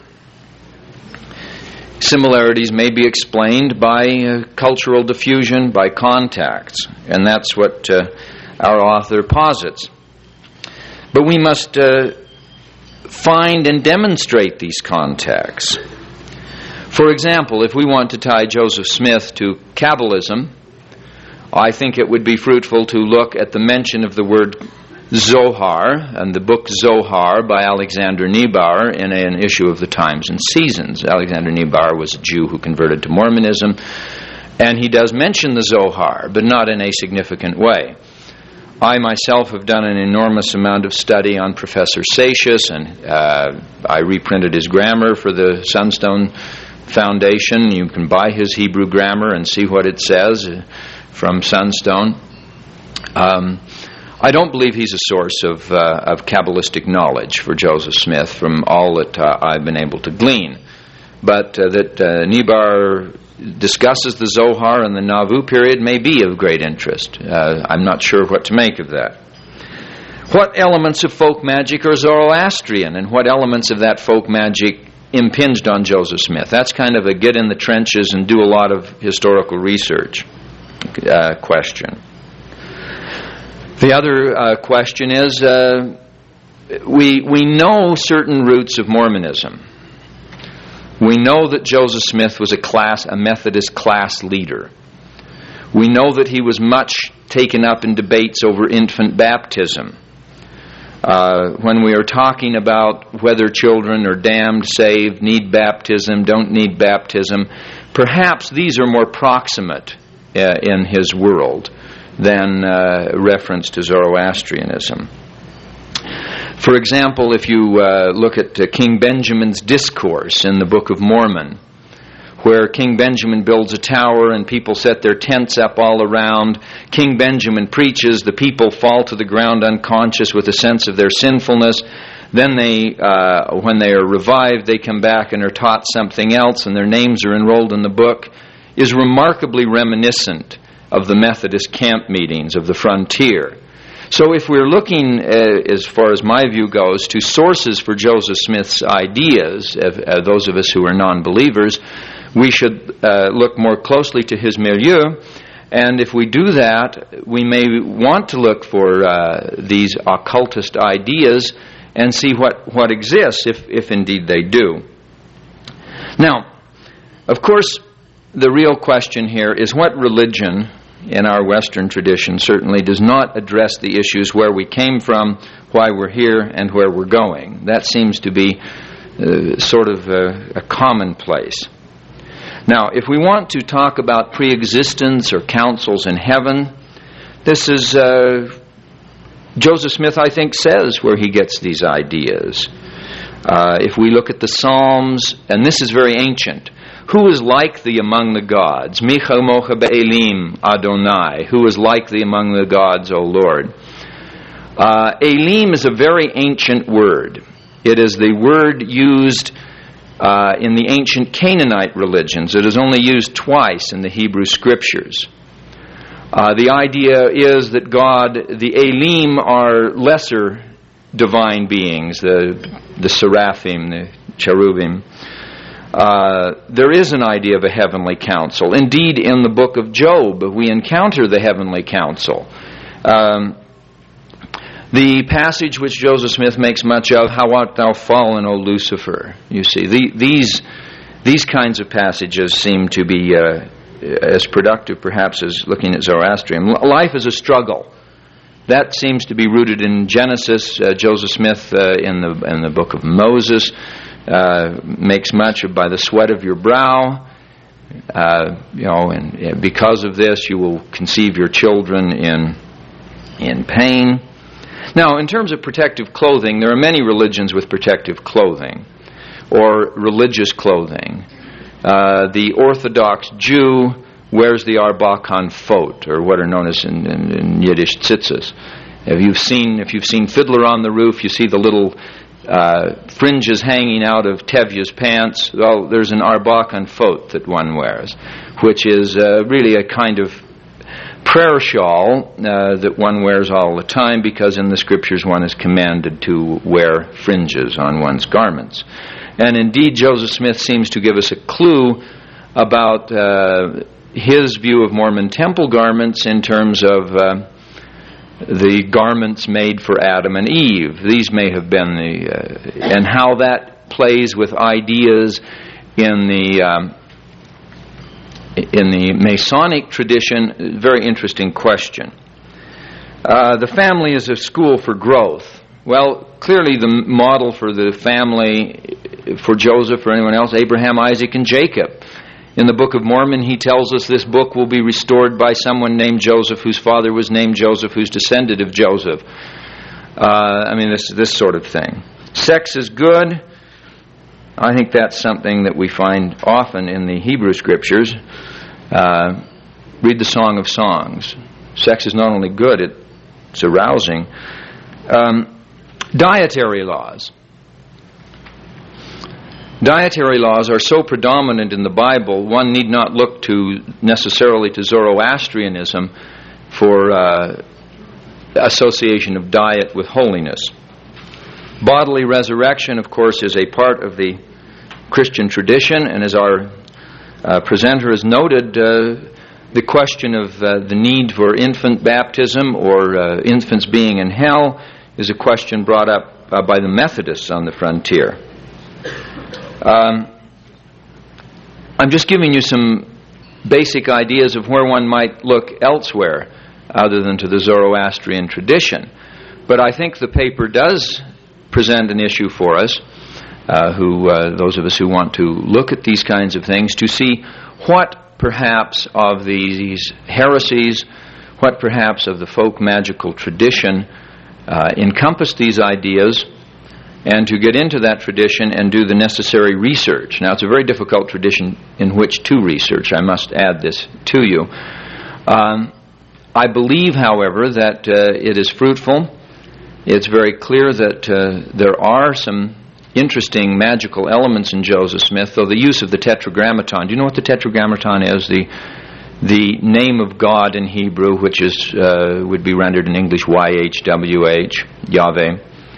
Similarities may be explained by cultural diffusion, by contacts, and that's what our author posits. But we must find and demonstrate these contacts. For example, if we want to tie Joseph Smith to Kabbalism, I think it would be fruitful to look at the mention of the word Zohar and the book Zohar by Alexander Niebuhr in an issue of the Times and Seasons. Alexander Niebuhr was a Jew who converted to Mormonism, and he does mention the Zohar, but not in a significant way. I myself have done an enormous amount of study on Professor Seixas, and I reprinted his grammar for the Sunstone Foundation. You can buy his Hebrew grammar and see what it says from Sunstone. I don't believe he's a source of Kabbalistic knowledge for Joseph Smith from all that I've been able to glean. But that Niebuhr discusses the Zohar and the Nauvoo period may be of great interest. I'm not sure what to make of that. What elements of folk magic are Zoroastrian, and what elements of that folk magic impinged on Joseph Smith? That's kind of a get in the trenches and do a lot of historical research question. The other question is, we know certain roots of Mormonism. We know that Joseph Smith was a Methodist class leader. We know that he was much taken up in debates over infant baptism. When we are talking about whether children are damned, saved, need baptism, don't need baptism, perhaps these are more proximate in his world than reference to Zoroastrianism. For example, if you look at King Benjamin's discourse in the Book of Mormon, where King Benjamin builds a tower and people set their tents up all around, King Benjamin preaches, the people fall to the ground unconscious with a sense of their sinfulness. Then they, when they are revived, they come back and are taught something else, and their names are enrolled in the book, is remarkably reminiscent of the Methodist camp meetings of the frontier. So if we're looking, as far as my view goes, to sources for Joseph Smith's ideas, those of us who are non-believers, we should look more closely to his milieu. And if we do that, we may want to look for these occultist ideas and see what exists, if indeed they do. Now, of course, the real question here is what religion in our Western tradition certainly does not address the issues where we came from, why we're here, and where we're going. That seems to be sort of a commonplace. Now, if we want to talk about pre-existence or councils in heaven, this is Joseph Smith, I think, says where he gets these ideas. If we look at the Psalms, and this is very ancient, who is like thee among the gods? Micha mocha be'elim Adonai. Who is like thee among the gods, O Lord? Elim is a very ancient word. It is the word used in the ancient Canaanite religions. It is only used twice in the Hebrew Scriptures. The idea is that God, the Elim, are lesser divine beings, the seraphim, the cherubim. There is an idea of a heavenly council. Indeed, in the book of Job, we encounter the heavenly council. The passage which Joseph Smith makes much of, how art thou fallen, O Lucifer? You see, these kinds of passages seem to be as productive, perhaps, as looking at Zoroastrian. Life is a struggle. That seems to be rooted in Genesis. Joseph Smith, in the book of Moses, makes much of by the sweat of your brow. And because of this, you will conceive your children in pain. Now, in terms of protective clothing, there are many religions with protective clothing, or religious clothing. The Orthodox Jew wears the Arbach Hanfot, or what are known as in Yiddish tzitzis. If you've seen Fiddler on the Roof, you see the little fringes hanging out of Tevye's pants. Well, there's an Arbach Hanfot that one wears, which is really a kind of prayer shawl that one wears all the time, because in the Scriptures one is commanded to wear fringes on one's garments. And indeed, Joseph Smith seems to give us a clue about his view of Mormon temple garments in terms of the garments made for Adam and Eve. These may have been and how that plays with ideas in the Masonic tradition. Very interesting question. The family is a school for growth. Well, clearly the model for the family, for Joseph or anyone else, Abraham, Isaac, and Jacob. In the Book of Mormon, he tells us this book will be restored by someone named Joseph, whose father was named Joseph, who's descended of Joseph. This sort of thing. Sex is good. I think that's something that we find often in the Hebrew Scriptures. Read the Song of Songs. Sex is not only good, it's arousing. Dietary laws. Dietary laws are so predominant in the Bible, one need not look necessarily to Zoroastrianism for association of diet with holiness. Bodily resurrection, of course, is a part of the Christian tradition, and as our presenter has noted, the question of the need for infant baptism or infants being in hell is a question brought up by the Methodists on the frontier. I'm just giving you some basic ideas of where one might look elsewhere other than to the Zoroastrian tradition. But I think the paper does present an issue for us, those of us who want to look at these kinds of things, to see what perhaps of these heresies, what perhaps of the folk magical tradition encompass these ideas, and to get into that tradition and do the necessary research. Now, it's a very difficult tradition in which to research. I must add this to you. I believe, however, that it is fruitful. It's very clear that there are some interesting magical elements in Joseph Smith, though the use of the Tetragrammaton. Do you know what the Tetragrammaton is? The name of God in Hebrew, which is would be rendered in English YHWH, Yahweh.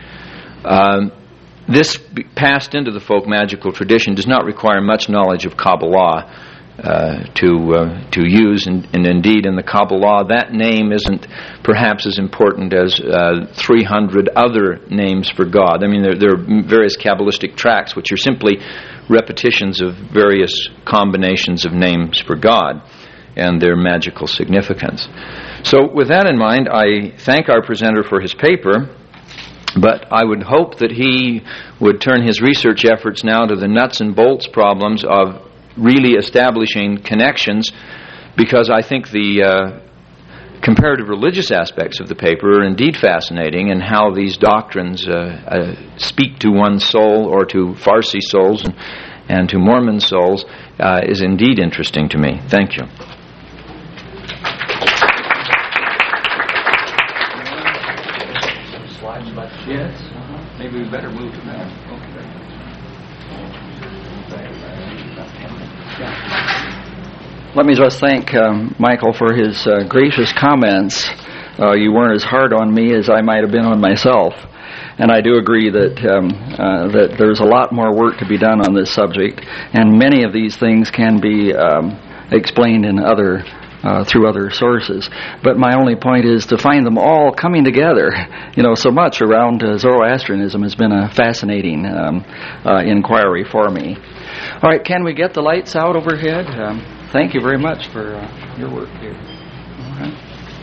This passed into the folk magical tradition does not require much knowledge of Kabbalah to use, and indeed in the Kabbalah that name isn't perhaps as important as 300 other names for God. I mean, there are various Kabbalistic tracts which are simply repetitions of various combinations of names for God and their magical significance. So with that in mind, I thank our presenter for his paper, but I would hope that he would turn his research efforts now to the nuts and bolts problems of really establishing connections, because I think the comparative religious aspects of the paper are indeed fascinating, and how these doctrines speak to one's soul, or to Farsi souls and to Mormon souls, is indeed interesting to me. Thank you. Yes. Maybe we better move to that. Let me just thank Michael for his gracious comments. You weren't as hard on me as I might have been on myself. And I do agree that that there's a lot more work to be done on this subject, and many of these things can be explained in through other sources. But my only point is to find them all coming together. So much around Zoroastrianism has been a fascinating inquiry for me. All right, can we get the lights out overhead? Thank you very much for your work here. All right.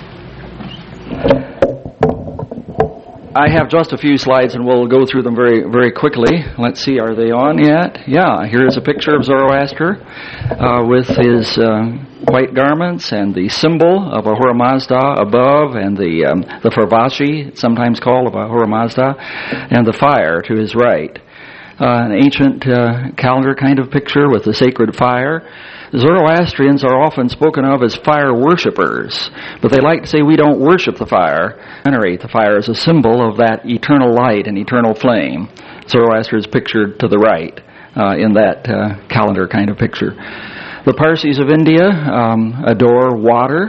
I have just a few slides, and we'll go through them very, very quickly. Let's see, are they on yet? Yeah, here's a picture of Zoroaster with his white garments and the symbol of Ahura Mazda above, and the Farvashi, sometimes called of Ahura Mazda, and the fire to his right. An ancient calendar kind of picture with the sacred fire. Zoroastrians are often spoken of as fire worshippers, but they like to say we don't worship the fire, venerate the fire as a symbol of that eternal light and eternal flame. Zoroaster is pictured to the right in that calendar kind of picture. The Parsis of India adore water.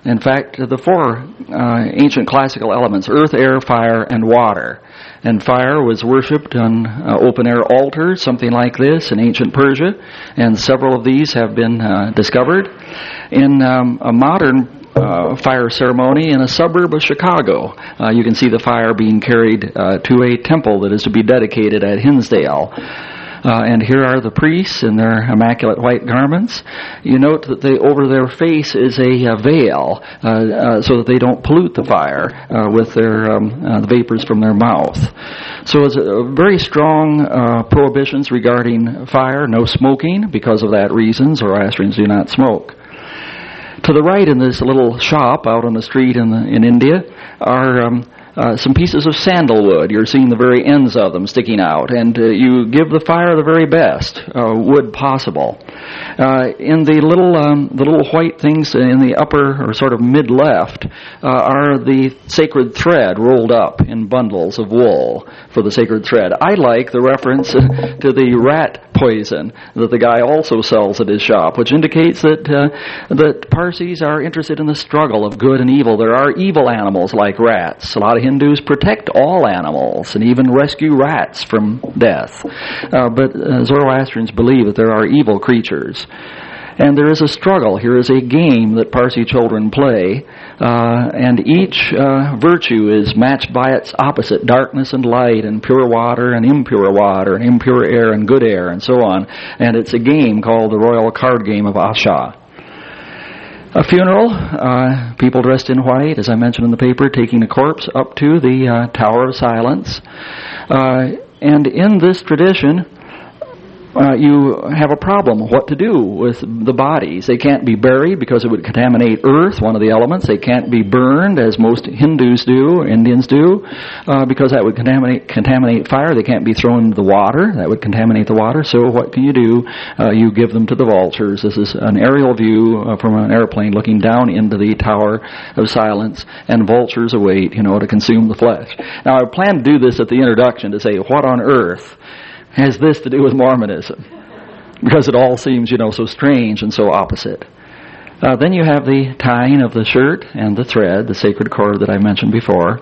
In fact, the four ancient classical elements: earth, air, fire, and water. And fire was worshipped on open-air altars, something like this, in ancient Persia, and several of these have been discovered in a modern fire ceremony in a suburb of Chicago. You can see the fire being carried to a temple that is to be dedicated at Hinsdale. And here are the priests in their immaculate white garments. You note that over their face is a veil so that they don't pollute the fire with their the vapors from their mouth. So it's very strong prohibitions regarding fire. No smoking. Because of that reason, Zoroastrians do not smoke. To the right in this little shop out on the street in India are some pieces of sandalwood. You're seeing the very ends of them sticking out, and you give the fire the very best wood possible. In the little white things in the upper or sort of mid left are the sacred thread rolled up in bundles of wool for the sacred thread. I like the reference to the rat poison that the guy also sells at his shop, which indicates that Parsis are interested in the struggle of good and evil. There are evil animals like rats. A lot of Hindus protect all animals and even rescue rats from death. But Zoroastrians believe that there are evil creatures. And there is a struggle. Here is a game that Parsi children play, and each virtue is matched by its opposite: darkness and light, and pure water and impure air and good air, and so on. And it's a game called the Royal Card Game of Asha. A funeral, people dressed in white, as I mentioned in the paper, taking a corpse up to the Tower of Silence. And in this tradition, you have a problem what to do with the bodies. They can't be buried because it would contaminate earth, one of the elements. They can't be burned, as most Hindus do, Indians do, because that would contaminate fire. They can't be thrown into the water. That would contaminate the water. So what can you do? You give them to the vultures. This is an aerial view from an airplane looking down into the Tower of Silence, and vultures await, to consume the flesh. Now, I plan to do this at the introduction to say, what on earth has this to do with Mormonism? Because it all seems, so strange and so opposite. Then you have the tying of the shirt and the thread, the sacred cord that I mentioned before.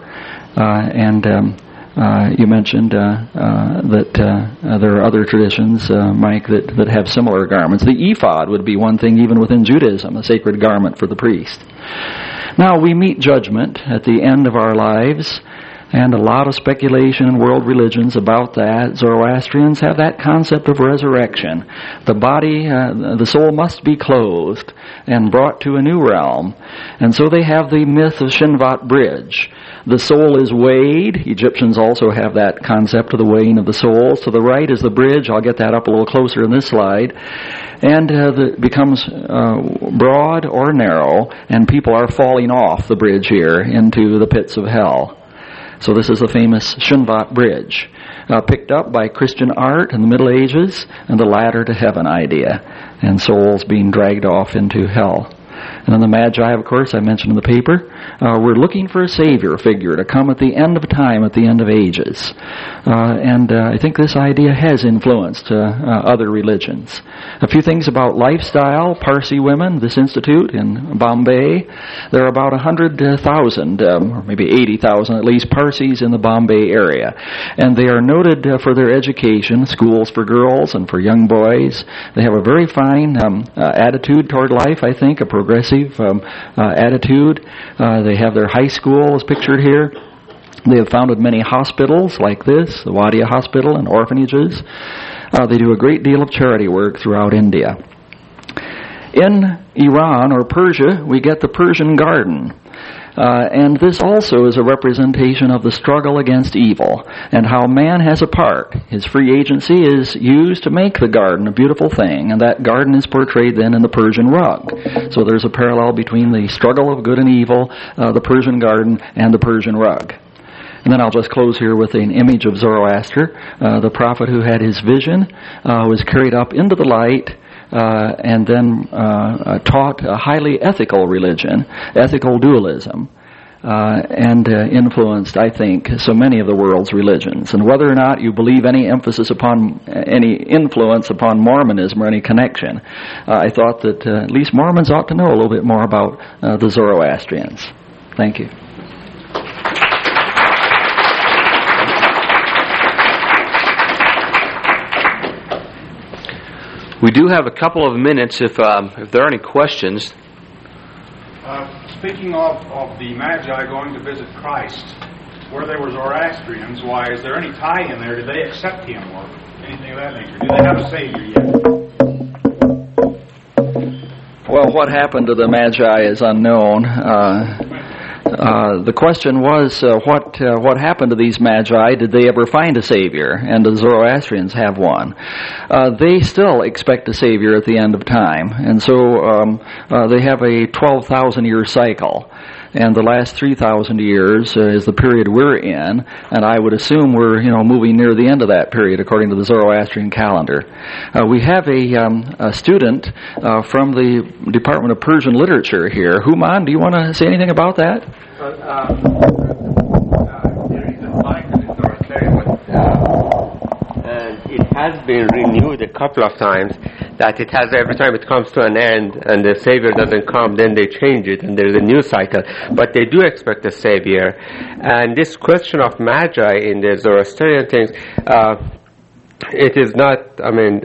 You mentioned that there are other traditions, Mike, that have similar garments. The ephod would be one thing even within Judaism, a sacred garment for the priest. Now, we meet judgment at the end of our lives, and a lot of speculation in world religions about that. Zoroastrians have that concept of resurrection. The body, the soul must be clothed and brought to a new realm. And so they have the myth of Shinvat Bridge. The soul is weighed. Egyptians also have that concept of the weighing of the soul. To the right is the bridge. I'll get that up a little closer in this slide. And it becomes broad or narrow, and people are falling off the bridge here into the pits of hell. So this is the famous Shinvat Bridge, picked up by Christian art in the Middle Ages, and the ladder to heaven idea, and souls being dragged off into hell. And then the Magi, of course, I mentioned in the paper, we're looking for a Savior figure to come at the end of time, at the end of ages. And I think this idea has influenced other religions. A few things about lifestyle. Parsi women, this institute in Bombay, there are about 100,000, or maybe 80,000 at least, Parsis in the Bombay area. And they are noted for their education, schools for girls and for young boys. They have a very fine attitude toward life, I think, a progressive attitude. They have their high school as pictured here. They have founded many hospitals like this, the Wadia Hospital, and orphanages. They do a great deal of charity work throughout India. In Iran or Persia, we get the Persian garden. And this also is a representation of the struggle against evil and how man has a part. His free agency is used to make the garden a beautiful thing, and that garden is portrayed then in the Persian rug. So there's a parallel between the struggle of good and evil, the Persian garden, and the Persian rug. And then I'll just close here with an image of Zoroaster. The prophet who had his vision was carried up into the light, and then taught a highly ethical religion, ethical dualism. and influenced, I think, so many of the world's religions. And whether or not you believe any influence upon Mormonism or any connection, I thought that at least Mormons ought to know a little bit more about the Zoroastrians. Thank you. We do have a couple of minutes if there are any questions. Speaking of the Magi going to visit Christ, where they were Zoroastrians, why, is there any tie in there? Did they accept him or anything of that nature? Do they have a Savior yet? Well, what happened to the Magi is unknown. The question was, what happened to these Magi? Did they ever find a Savior? And the Zoroastrians have one. They still expect a Savior at the end of time. And so they have a 12,000-year cycle. And the last 3,000 years is the period we're in, and I would assume we're moving near the end of that period according to the Zoroastrian calendar. We have a student from the Department of Persian Literature here. Human, do you want to say anything about that? There is a cycle in Zoroastrianism, and it has been renewed a couple of times. That it has every time it comes to an end and the Savior doesn't come, then they change it and there's a new cycle. But they do expect a Savior. And this question of Magi in the Zoroastrian things, it is not,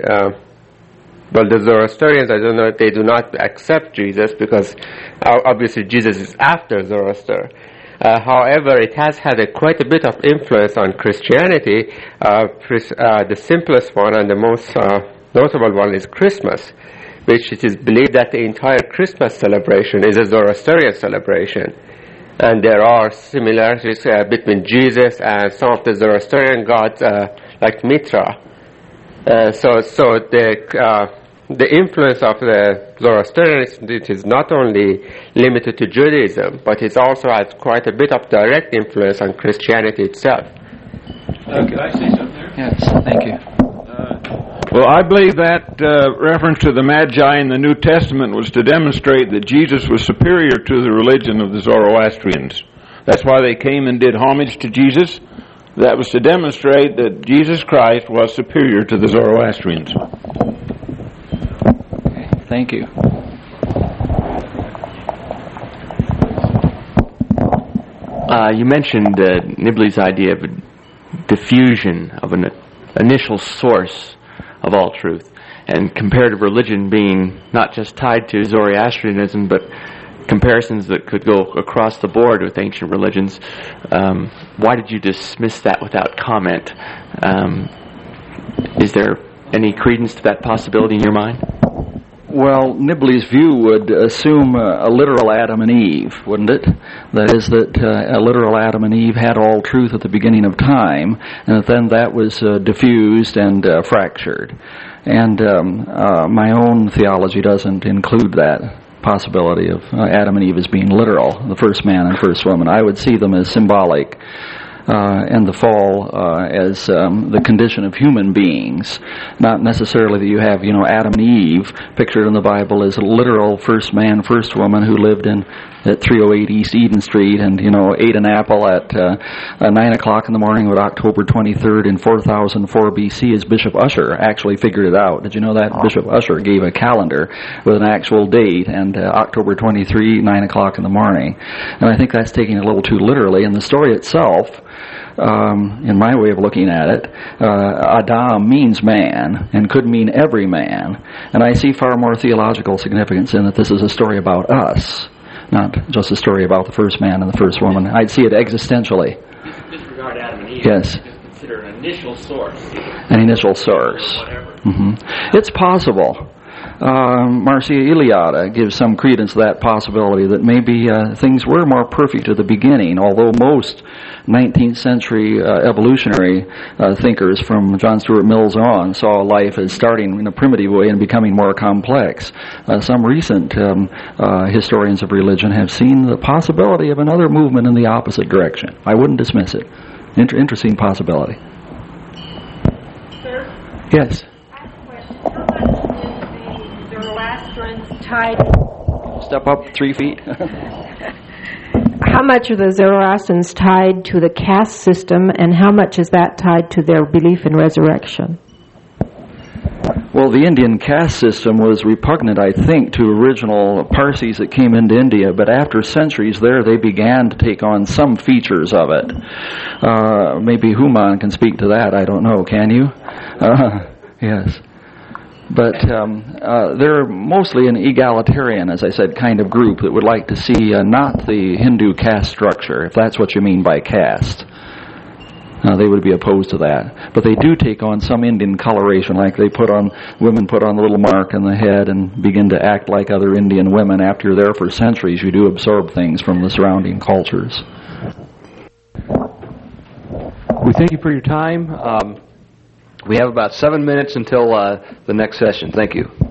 the Zoroastrians, I don't know, they do not accept Jesus because obviously Jesus is after Zoroaster. However, it has had quite a bit of influence on Christianity. The simplest one and the most notable one is Christmas, which it is believed that the entire Christmas celebration is a Zoroastrian celebration. And there are similarities between Jesus and some of the Zoroastrian gods like Mithra. So the influence of the Zoroastrianism, it is not only limited to Judaism, but it also has quite a bit of direct influence on Christianity itself. Could I say something there? Yes, thank you. Well, I believe that reference to the Magi in the New Testament was to demonstrate that Jesus was superior to the religion of the Zoroastrians. That's why they came and did homage to Jesus. That was to demonstrate that Jesus Christ was superior to the Zoroastrians. Okay, thank you. You mentioned Nibley's idea of a diffusion of an initial source of all truth, and comparative religion being not just tied to Zoroastrianism, but comparisons that could go across the board with ancient religions. Why did you dismiss that without comment? Is there any credence to that possibility in your mind? Well, Nibley's view would assume a literal Adam and Eve, wouldn't it? That is, that a literal Adam and Eve had all truth at the beginning of time, and then that was diffused and fractured. And my own theology doesn't include that possibility of Adam and Eve as being literal, the first man and first woman. I would see them as symbolic, and the fall as the condition of human beings, not necessarily that you have, Adam and Eve pictured in the Bible as a literal first man, first woman who lived at 308 East Eden Street and, ate an apple at 9 o'clock in the morning of October 23rd in 4004 BC, as Bishop Ussher actually figured it out. Did you know that? Bishop Ussher gave a calendar with an actual date, and October 23, 9 o'clock in the morning. And I think that's taking it a little too literally. And the story itself, in my way of looking at it, Adam means man and could mean every man. And I see far more theological significance in that this is a story about us, not just a story about the first man and the first woman. I'd see it existentially. Disregard Adam and Eve. Yes. Just consider an initial source. An initial source. Mm-hmm. It's possible. Marcia Iliada gives some credence to that possibility that maybe things were more perfect at the beginning, although most 19th century evolutionary thinkers from John Stuart Mills on saw life as starting in a primitive way and becoming more complex. Some recent historians of religion have seen the possibility of another movement in the opposite direction. I wouldn't dismiss it. Interesting possibility. Sir? Yes? I have a question. How much is the Zoroastrians tied? Step up 3 feet. How much are the Zoroastrians tied to the caste system, and how much is that tied to their belief in resurrection? Well, the Indian caste system was repugnant, I think, to original Parsis that came into India, but after centuries there, they began to take on some features of it. Maybe Human can speak to that, I don't know, can you? Yes. But they're mostly an egalitarian, as I said, kind of group that would like to see not the Hindu caste structure, if that's what you mean by caste. They would be opposed to that. But they do take on some Indian coloration, like women put on a little mark on the head and begin to act like other Indian women. After you're there for centuries, you do absorb things from the surrounding cultures. We thank you for your time. We have about 7 minutes until the next session. Thank you.